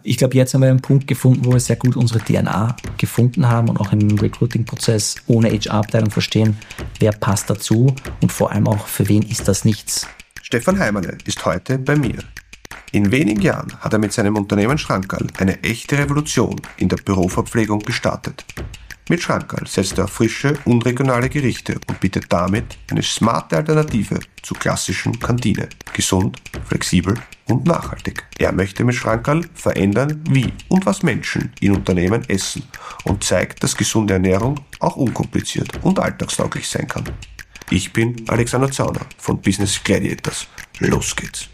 Ich glaube, jetzt haben wir einen Punkt gefunden, wo wir sehr gut unsere DNA gefunden haben und auch im Recruiting-Prozess ohne HR-Abteilung verstehen, wer passt dazu und vor allem auch, für wen ist das nichts. Stefan Heimerle ist heute bei mir. In wenigen Jahren hat er mit seinem Unternehmen Schrankerl eine echte Revolution in der Büroverpflegung gestartet. Mit Schrankerl setzt er auf frische und regionale Gerichte und bietet damit eine smarte Alternative zur klassischen Kantine. Gesund, flexibel und nachhaltig. Er möchte mit Schrankerl verändern, wie und was Menschen in Unternehmen essen und zeigt, dass gesunde Ernährung auch unkompliziert und alltagstauglich sein kann. Ich bin Alexander Zauner von Business Gladiators. Los geht's.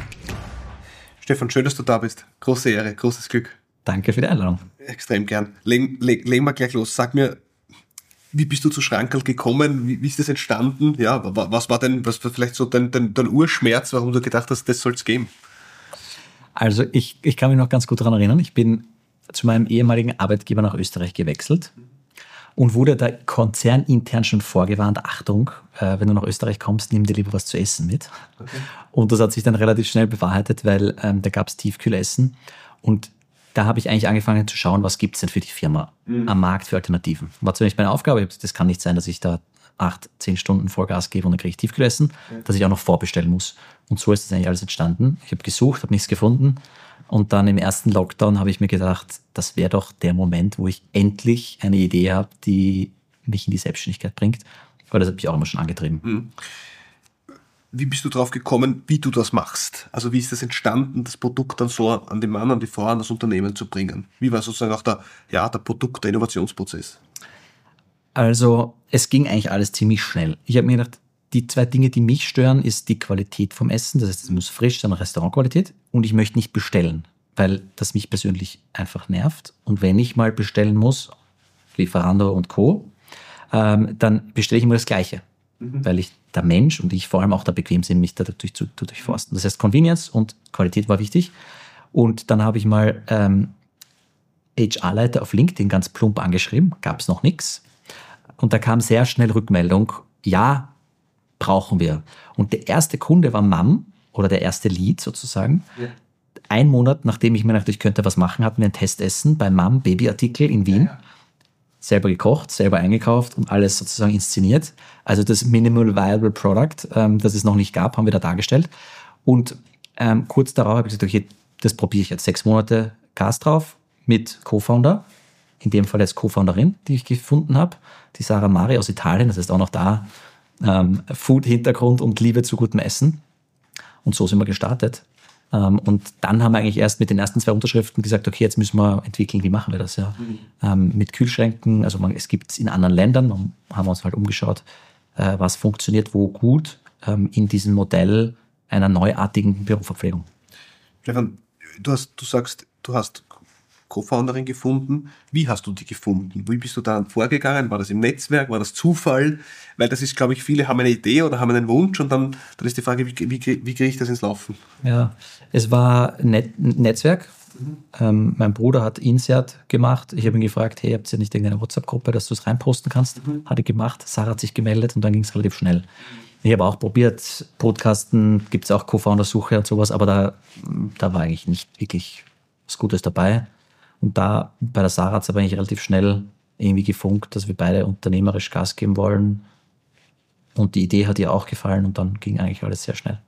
Stefan, schön, dass du da bist. Große Ehre, großes Glück. Danke für die Einladung. Extrem gern. Legen wir gleich los. Sag mir, wie bist du zu Schrankerl gekommen? Wie ist das entstanden? Ja, was war vielleicht so dein Urschmerz, warum du gedacht hast, das soll es geben? Also ich kann mich noch ganz gut daran erinnern. Ich bin zu meinem ehemaligen Arbeitgeber nach Österreich gewechselt und wurde da konzernintern schon vorgewarnt, Achtung, wenn du nach Österreich kommst, nimm dir lieber was zu essen mit. Okay. Und das hat sich dann relativ schnell bewahrheitet, weil da gab es Tiefkühlessen und da habe ich eigentlich angefangen zu schauen, was gibt es denn für die Firma am Markt für Alternativen. War zumindest meine Aufgabe. Das kann nicht sein, dass ich da 8-10 Stunden Vollgas gebe und dann kriege ich Tiefkühlessen, dass ich auch noch vorbestellen muss. Und so ist das eigentlich alles entstanden. Ich habe gesucht, habe nichts gefunden. Und dann im ersten Lockdown habe ich mir gedacht, das wäre doch der Moment, wo ich endlich eine Idee habe, die mich in die Selbstständigkeit bringt. Aber das hat mich auch immer schon angetrieben. Wie bist du drauf gekommen, wie du das machst? Also wie ist das entstanden, das Produkt dann so an den Mann, an die Frau, an das Unternehmen zu bringen? Wie war sozusagen auch der Innovationsprozess? Also es ging eigentlich alles ziemlich schnell. Ich habe mir gedacht, die 2 Dinge, die mich stören, ist die Qualität vom Essen. Das heißt, es muss frisch sein, Restaurantqualität. Und ich möchte nicht bestellen, weil das mich persönlich einfach nervt. Und wenn ich mal bestellen muss, Lieferando und Co., dann bestelle ich immer das Gleiche. Weil ich der Mensch und ich vor allem auch da bequem sind, mich da zu durchforsten. Das heißt, Convenience und Qualität war wichtig. Und dann habe ich mal HR-Leiter auf LinkedIn ganz plump angeschrieben, gab es noch nichts. Und da kam sehr schnell Rückmeldung, ja, brauchen wir. Und der erste Kunde war MAM oder der erste Lead sozusagen. Ja. 1 Monat, nachdem ich mir dachte, ich könnte was machen, hatten wir ein Testessen bei MAM, Babyartikel in Wien. Ja. Selber gekocht, selber eingekauft und alles sozusagen inszeniert. Also das Minimal Viable Product, das es noch nicht gab, haben wir da dargestellt. Und kurz darauf habe ich gesagt, okay, das probiere ich jetzt. 6 Monate Gas drauf mit Co-Founder, in dem Fall jetzt Co-Founderin, die ich gefunden habe, die Sarah Mari aus Italien, das heißt auch noch da Food-Hintergrund und Liebe zu gutem Essen. Und so sind wir gestartet. Und dann haben wir eigentlich erst mit den ersten 2 Unterschriften gesagt, okay, jetzt müssen wir entwickeln, wie machen wir das? Ja? Mit Kühlschränken, also es gibt es in anderen Ländern, haben wir uns halt umgeschaut, was funktioniert wo gut in diesem Modell einer neuartigen Büroverpflegung. Stefan, du sagst, du hast Co-Founderin gefunden. Wie hast du die gefunden? Wie bist du da vorgegangen? War das im Netzwerk? War das Zufall? Weil das ist, glaube ich, viele haben eine Idee oder haben einen Wunsch und dann ist die Frage, wie kriege ich das ins Laufen? Ja, es war ein Netzwerk. Mein Bruder hat Insert gemacht. Ich habe ihn gefragt, hey, habt ihr nicht irgendeine WhatsApp-Gruppe, dass du es reinposten kannst? Hat er gemacht. Sarah hat sich gemeldet und dann ging es relativ schnell. Ich habe auch probiert, Podcasten, gibt es auch Co-Founder-Suche und sowas, aber da war eigentlich nicht wirklich was Gutes dabei. Und da bei der Sarah hat es aber eigentlich relativ schnell irgendwie gefunkt, dass wir beide unternehmerisch Gas geben wollen. Und die Idee hat ihr auch gefallen und dann ging eigentlich alles sehr schnell.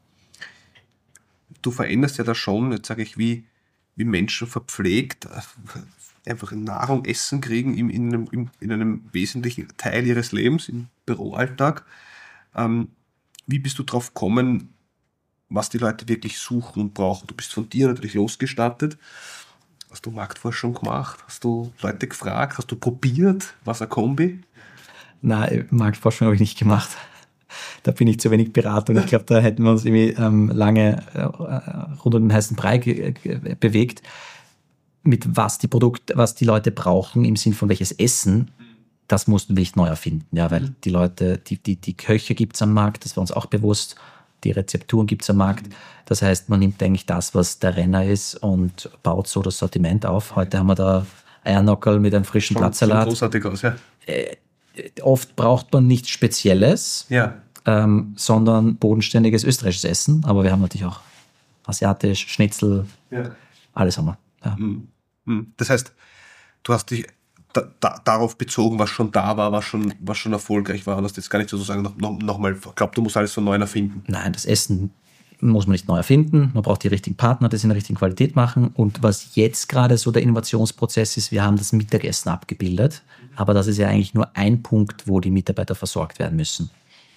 Du veränderst ja da schon, jetzt sage ich, wie Menschen verpflegt einfach Nahrung, Essen kriegen in einem wesentlichen Teil ihres Lebens, im Büroalltag. Wie bist du drauf gekommen, was die Leute wirklich suchen und brauchen? Du bist von dir natürlich losgestartet. Hast du Marktforschung gemacht? Hast du Leute gefragt? Hast du probiert? Was eine Kombi? Nein, Marktforschung habe ich nicht gemacht. Da bin ich zu wenig Beratung. Ich glaube, da hätten wir uns irgendwie lange rund um den heißen Brei bewegt. Mit was die Leute brauchen, im Sinn von welches Essen, das mussten wir nicht neu erfinden. Ja, weil die Leute, die Köche gibt es am Markt, das war uns auch bewusst. Die Rezepturen gibt es am Markt. Das heißt, man nimmt eigentlich das, was der Renner ist und baut so das Sortiment auf. Heute haben wir da Eiernockerl mit einem frischen Blattsalat. Großartig aus, ja. Oft braucht man nichts Spezielles, sondern bodenständiges österreichisches Essen. Aber wir haben natürlich auch asiatisch, Schnitzel, alles haben wir. Ja. Das heißt, du hast dich darauf bezogen, was schon da war, was schon erfolgreich war, und hast jetzt gar nicht sozusagen nochmal, ich glaube, du musst alles von neuem erfinden. Nein, das Essen muss man nicht neu erfinden. Man braucht die richtigen Partner, die es in der richtigen Qualität machen. Und was jetzt gerade so der Innovationsprozess ist, wir haben das Mittagessen abgebildet. Aber das ist ja eigentlich nur ein Punkt, wo die Mitarbeiter versorgt werden müssen.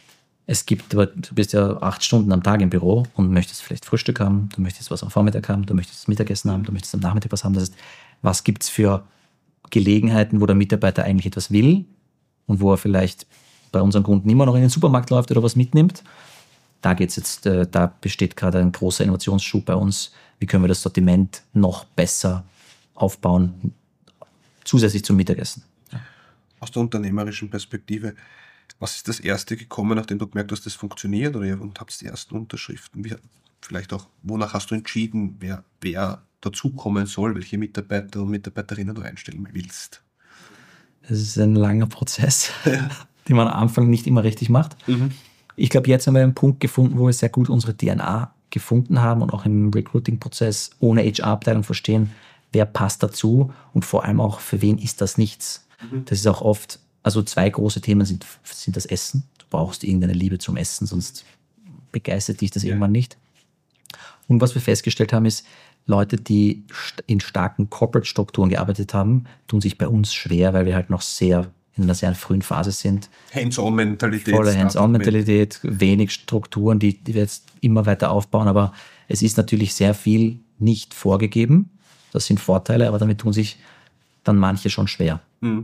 Du bist ja 8 Stunden am Tag im Büro und möchtest vielleicht Frühstück haben, du möchtest was am Vormittag haben, du möchtest Mittagessen haben, du möchtest am Nachmittag was haben. Das heißt, was gibt es für Gelegenheiten, wo der Mitarbeiter eigentlich etwas will und wo er vielleicht bei unseren Kunden immer noch in den Supermarkt läuft oder was mitnimmt? Da besteht gerade ein großer Innovationsschub bei uns. Wie können wir das Sortiment noch besser aufbauen, zusätzlich zum Mittagessen? Ja. Aus der unternehmerischen Perspektive, was ist das Erste gekommen, nachdem du gemerkt hast, das funktioniert, oder ihr habt die ersten Unterschriften? Vielleicht auch, wonach hast du entschieden, wer dazukommen soll, welche Mitarbeiter und Mitarbeiterinnen du einstellen willst? Es ist ein langer Prozess, den man am Anfang nicht immer richtig macht. Ich glaube, jetzt haben wir einen Punkt gefunden, wo wir sehr gut unsere DNA gefunden haben und auch im Recruiting-Prozess ohne HR-Abteilung verstehen, wer passt dazu und vor allem auch, für wen ist das nichts. Das ist auch oft, also 2 große Themen sind das Essen. Du brauchst irgendeine Liebe zum Essen, sonst begeistert dich das irgendwann nicht. Und was wir festgestellt haben, ist, Leute, die in starken Corporate-Strukturen gearbeitet haben, tun sich bei uns schwer, weil wir halt noch in einer sehr frühen Phase sind. Hands-on-Mentalität. Volle Hands-on-Mentalität, wenig Strukturen, die wir jetzt immer weiter aufbauen. Aber es ist natürlich sehr viel nicht vorgegeben. Das sind Vorteile, aber damit tun sich dann manche schon schwer.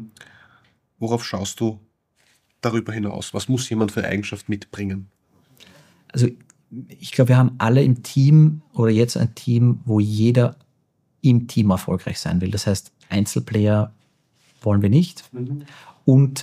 Worauf schaust du darüber hinaus? Was muss jemand für Eigenschaft mitbringen? Also ich glaube, wir haben alle im Team oder jetzt ein Team, wo jeder im Team erfolgreich sein will. Das heißt, Einzelplayer wollen wir nicht. Und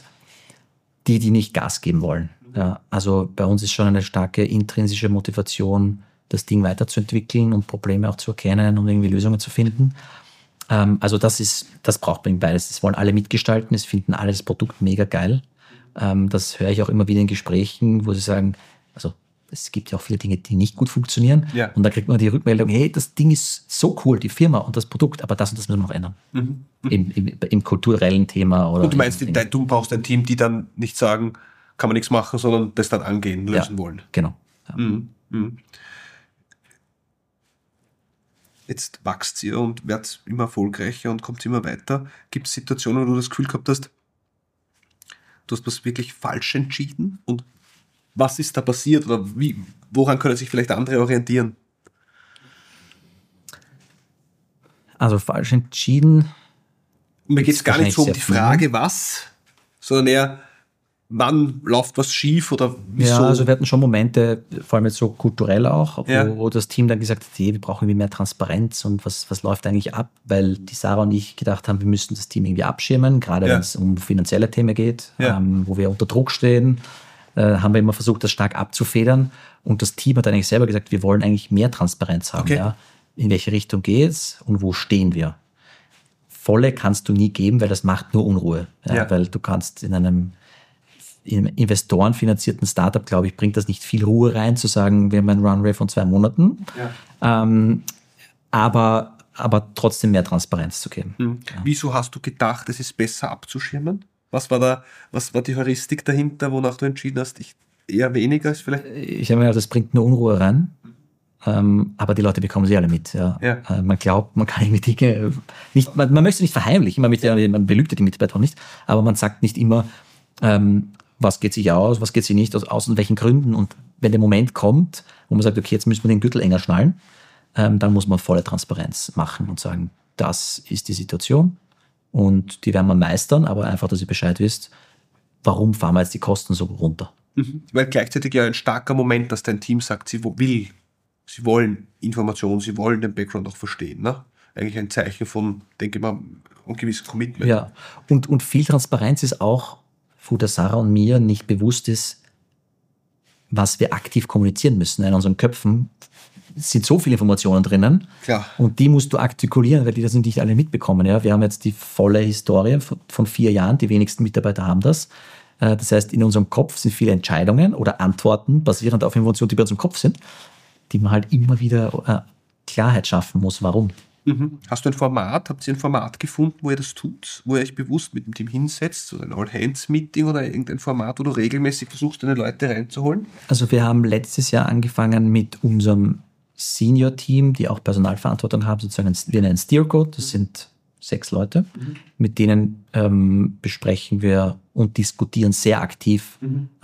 die nicht Gas geben wollen. Ja, also bei uns ist schon eine starke intrinsische Motivation, das Ding weiterzuentwickeln und Probleme auch zu erkennen und irgendwie Lösungen zu finden. Also das braucht man beides. Das wollen alle mitgestalten, es finden alle das Produkt mega geil. Das höre ich auch immer wieder in Gesprächen, wo sie sagen, also es gibt ja auch viele Dinge, die nicht gut funktionieren. Ja. Und da kriegt man die Rückmeldung, hey, das Ding ist so cool, die Firma und das Produkt, aber das und das müssen wir noch ändern. Im kulturellen Thema. Oder und du meinst, du brauchst ein Team, die dann nicht sagen, kann man nichts machen, sondern das dann angehen, lösen wollen. Genau. Ja. Jetzt wächst ihr und werdet immer erfolgreicher und kommt immer weiter. Gibt es Situationen, wo du das Gefühl gehabt hast, du hast was wirklich falsch entschieden? Und was ist da passiert oder woran können sich vielleicht andere orientieren? Also falsch entschieden. Und mir geht es gar nicht so um die Frage, was, sondern eher, wann läuft was schief oder wieso? Ja, also wir hatten schon Momente, vor allem jetzt so kulturell auch, wo das Team dann gesagt hat, hey, wir brauchen irgendwie mehr Transparenz und was läuft eigentlich ab, weil die Sarah und ich gedacht haben, wir müssten das Team irgendwie abschirmen, gerade wenn es um finanzielle Themen geht, wo wir unter Druck stehen. Haben wir immer versucht, das stark abzufedern. Und das Team hat eigentlich selber gesagt, wir wollen eigentlich mehr Transparenz haben. Okay. Ja? In welche Richtung geht's und wo stehen wir? Volle kannst du nie geben, weil das macht nur Unruhe. Ja? Weil du kannst in einem investorenfinanzierten Startup, glaube ich, bringt das nicht viel Ruhe rein, zu sagen, wir haben einen Runway von 2 Monaten. Aber trotzdem mehr Transparenz zu geben. Ja. Wieso hast du gedacht, es ist besser abzuschirmen? Was war die Heuristik dahinter, wonach du entschieden hast, eher weniger ist vielleicht? Ich habe mir gedacht, das bringt nur Unruhe rein, aber die Leute bekommen sie alle mit. Ja. Man glaubt, man kann irgendwie Dinge nicht, man möchte nicht verheimlichen, man belügt ja die Mitarbeiter auch nicht, aber man sagt nicht immer, was geht sich aus, was geht sich nicht aus und welchen Gründen. Und wenn der Moment kommt, wo man sagt, okay, jetzt müssen wir den Gürtel enger schnallen, dann muss man volle Transparenz machen und sagen, das ist die Situation. Und die werden wir meistern, aber einfach, dass ihr Bescheid wisst, warum fahren wir jetzt die Kosten so runter. Weil gleichzeitig ja ein starker Moment, dass dein Team sagt, sie wollen Informationen, sie wollen den Background auch verstehen. Ne? Eigentlich ein Zeichen von, denke ich mal, einem gewissen Commitment. Ja, und viel Transparenz ist auch, wo der Sarah und mir nicht bewusst ist, was wir aktiv kommunizieren müssen. In unseren Köpfen sind so viele Informationen drinnen. Klar. Und die musst du artikulieren, weil die das nicht alle mitbekommen. Ja? Wir haben jetzt die volle Historie von 4 Jahren, die wenigsten Mitarbeiter haben das. Das heißt, in unserem Kopf sind viele Entscheidungen oder Antworten basierend auf Informationen, die bei uns im Kopf sind, die man halt immer wieder Klarheit schaffen muss. Warum? Hast du habt ihr ein Format gefunden, wo ihr das tut, wo ihr euch bewusst mit dem Team hinsetzt, so ein All-Hands-Meeting oder irgendein Format, wo du regelmäßig versuchst, deine Leute reinzuholen? Also wir haben letztes Jahr angefangen mit unserem Senior-Team, die auch Personalverantwortung haben, sozusagen wir nennen Steerco, das sind 6 Leute, mit denen besprechen wir und diskutieren sehr aktiv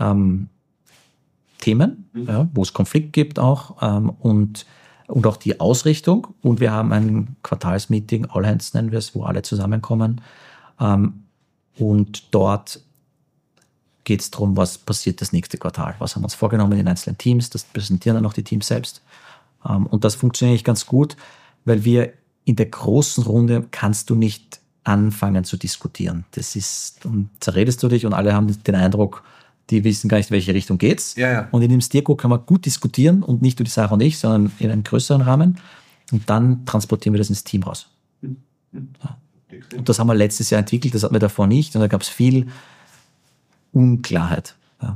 Themen, wo es Konflikt gibt auch und auch die Ausrichtung. Und wir haben ein Quartalsmeeting, All Hands nennen wir es, wo alle zusammenkommen. Und dort geht es darum, was passiert das nächste Quartal. Was haben wir uns vorgenommen in den einzelnen Teams? Das präsentieren dann auch die Teams selbst. Und das funktioniert eigentlich ganz gut, weil wir in der großen Runde kannst du nicht anfangen zu diskutieren. Das ist, und zerredest du dich und alle haben den Eindruck, die wissen gar nicht, in welche Richtung geht's. Ja. Und in dem Steerco kann man gut diskutieren und nicht nur die Sarah und ich, sondern in einem größeren Rahmen. Und dann transportieren wir das ins Team raus. Ja. Und das haben wir letztes Jahr entwickelt, das hatten wir davor nicht. Und da gab es viel Unklarheit. Ja.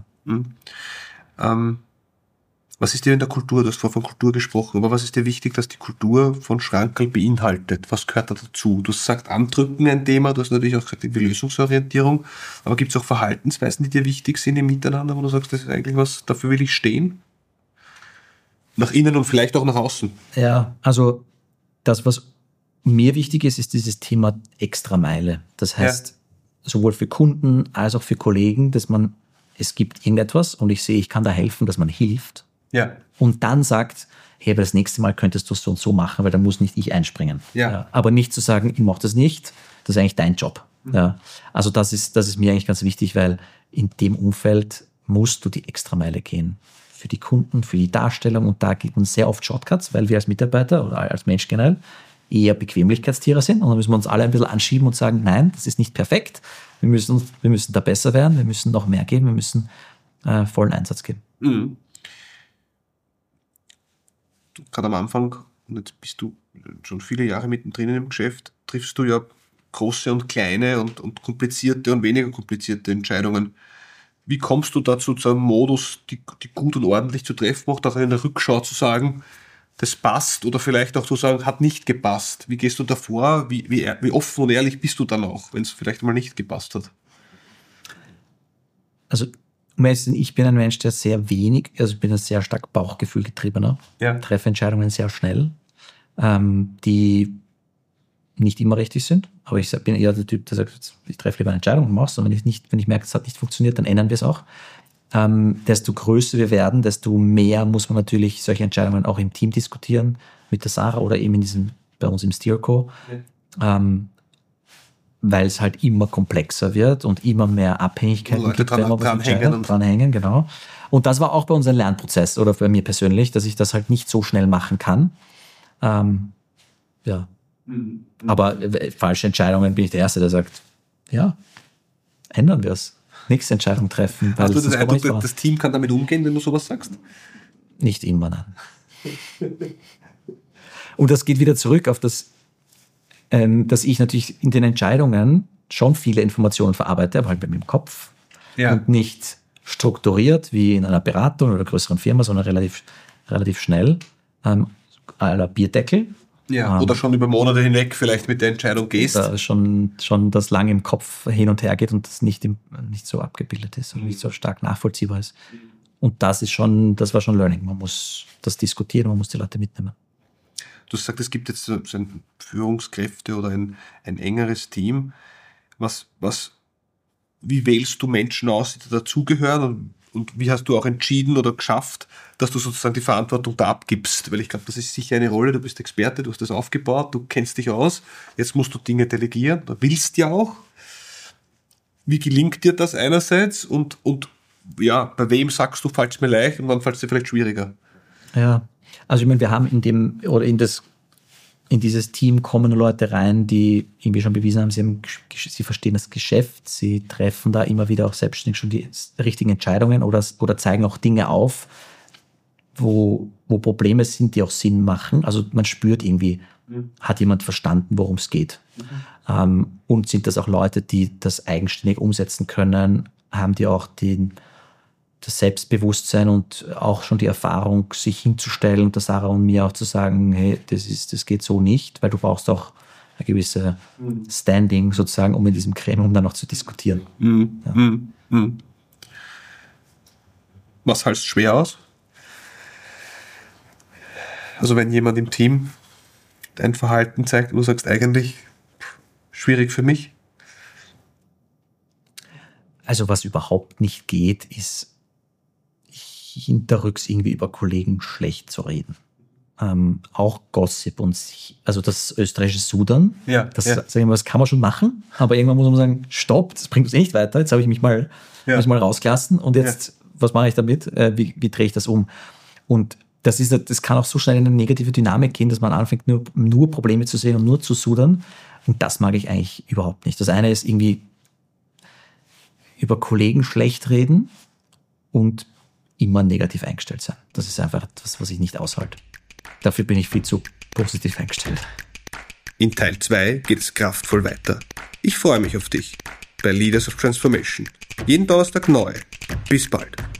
Was ist dir in der Kultur, du hast vorhin von Kultur gesprochen, aber was ist dir wichtig, dass die Kultur von Schrankerl beinhaltet? Was gehört da dazu? Du hast gesagt, Andrücken ein Thema, du hast natürlich auch gesagt, die Lösungsorientierung, aber gibt es auch Verhaltensweisen, die dir wichtig sind im Miteinander, wo du sagst, das ist eigentlich was, dafür will ich stehen? Nach innen und vielleicht auch nach außen. Ja, also das, was mir wichtig ist, ist dieses Thema Extrameile. Das heißt, sowohl für Kunden als auch für Kollegen, dass es gibt irgendetwas und ich sehe, ich kann da helfen, dass man hilft. Ja. Und dann sagt, hey, aber das nächste Mal könntest du es so und so machen, weil dann muss nicht ich einspringen. Ja. Aber nicht zu sagen, ich mache das nicht, das ist eigentlich dein Job. Ja. Also das ist mir eigentlich ganz wichtig, weil in dem Umfeld musst du die Extrameile gehen. Für die Kunden, für die Darstellung und da gibt man sehr oft Shortcuts, weil wir als Mitarbeiter oder als Mensch generell eher Bequemlichkeitstiere sind und dann müssen wir uns alle ein bisschen anschieben und sagen, nein, das ist nicht perfekt, wir müssen da besser werden, wir müssen noch mehr geben, wir müssen vollen Einsatz geben. Mhm. Gerade am Anfang, und jetzt bist du schon viele Jahre mittendrin im Geschäft, triffst du ja große und kleine und komplizierte und weniger komplizierte Entscheidungen. Wie kommst du dazu, zu einem Modus, die gut und ordentlich zu treffen, auch dann in der Rückschau zu sagen, das passt oder vielleicht auch zu sagen, hat nicht gepasst? Wie gehst du davor? Wie offen und ehrlich bist du dann auch, wenn es vielleicht mal nicht gepasst hat? Also ich bin ein Mensch, der sehr wenig, also ich bin ein sehr stark Bauchgefühl getriebener, treffe Entscheidungen sehr schnell, die nicht immer richtig sind, aber ich bin eher der Typ, der sagt, ich treffe lieber eine Entscheidung und mach's, und wenn ich merke, es hat nicht funktioniert, dann ändern wir es auch. Desto größer wir werden, desto mehr muss man natürlich solche Entscheidungen auch im Team diskutieren, mit der Sarah oder eben bei uns im Steerco. Weil es halt immer komplexer wird und immer mehr Abhängigkeiten gibt, wenn man was entscheidet, dranhängen, genau. Und das war auch bei uns ein Lernprozess oder bei mir persönlich, dass ich das halt nicht so schnell machen kann. Ja. Aber falsche Entscheidungen bin ich der Erste, der sagt, ja, ändern wir es. Nächste Entscheidung treffen. Hast du das Eindruck, das Team kann damit umgehen, wenn du sowas sagst? Nicht immer, nein. Und das geht wieder zurück auf das, dass ich natürlich in den Entscheidungen schon viele Informationen verarbeite, aber halt bei mir im Kopf und nicht strukturiert wie in einer Beratung oder größeren Firma, sondern relativ schnell à la Bierdeckel. Ja, oder schon über Monate hinweg vielleicht mit der Entscheidung gehst. Oder schon das lange im Kopf hin und her geht und das nicht so abgebildet ist und nicht so stark nachvollziehbar ist. Und das war schon Learning. Man muss das diskutieren, man muss die Leute mitnehmen. Du sagst, es gibt jetzt so ein Führungskräfte oder ein engeres Team. Wie wählst du Menschen aus, die dazugehören und wie hast du auch entschieden oder geschafft, dass du sozusagen die Verantwortung da abgibst? Weil ich glaube, das ist sicher eine Rolle, du bist Experte, du hast das aufgebaut, du kennst dich aus, jetzt musst du Dinge delegieren, du willst ja auch. Wie gelingt dir das einerseits und ja, bei wem sagst du, fällt es mir leicht und wann fällt es dir vielleicht schwieriger? Ja. Also ich meine, wir haben in dieses Team kommen Leute rein, die irgendwie schon bewiesen haben, sie verstehen das Geschäft, sie treffen da immer wieder auch selbstständig schon die richtigen Entscheidungen oder zeigen auch Dinge auf, wo Probleme sind, die auch Sinn machen. Also man spürt irgendwie, hat jemand verstanden, worum es geht. Und sind das auch Leute, die das eigenständig umsetzen können, haben die auch das Selbstbewusstsein und auch schon die Erfahrung, sich hinzustellen und der Sarah und mir auch zu sagen, hey, das geht so nicht, weil du brauchst auch eine gewisse Standing sozusagen, um in diesem Gremium dann noch zu diskutieren. Was hältst du schwer aus? Also wenn jemand im Team dein Verhalten zeigt, wo du sagst, eigentlich schwierig für mich? Also was überhaupt nicht geht, ist hinterrücks irgendwie über Kollegen schlecht zu reden. Auch Gossip und also das österreichische Sudern, sag ich mal, das kann man schon machen, aber irgendwann muss man sagen, stopp, das bringt uns eh nicht weiter, jetzt habe ich mich mal rausgelassen und jetzt, was mache ich damit? Wie drehe ich das um? Und das kann auch so schnell in eine negative Dynamik gehen, dass man anfängt, nur Probleme zu sehen und nur zu sudern. Und das mag ich eigentlich überhaupt nicht. Das eine ist irgendwie über Kollegen schlecht reden und immer negativ eingestellt sein. Das ist einfach etwas, was ich nicht aushalte. Dafür bin ich viel zu positiv eingestellt. In Teil 2 geht es kraftvoll weiter. Ich freue mich auf dich bei Leaders of Transformation. Jeden Donnerstag neu. Bis bald.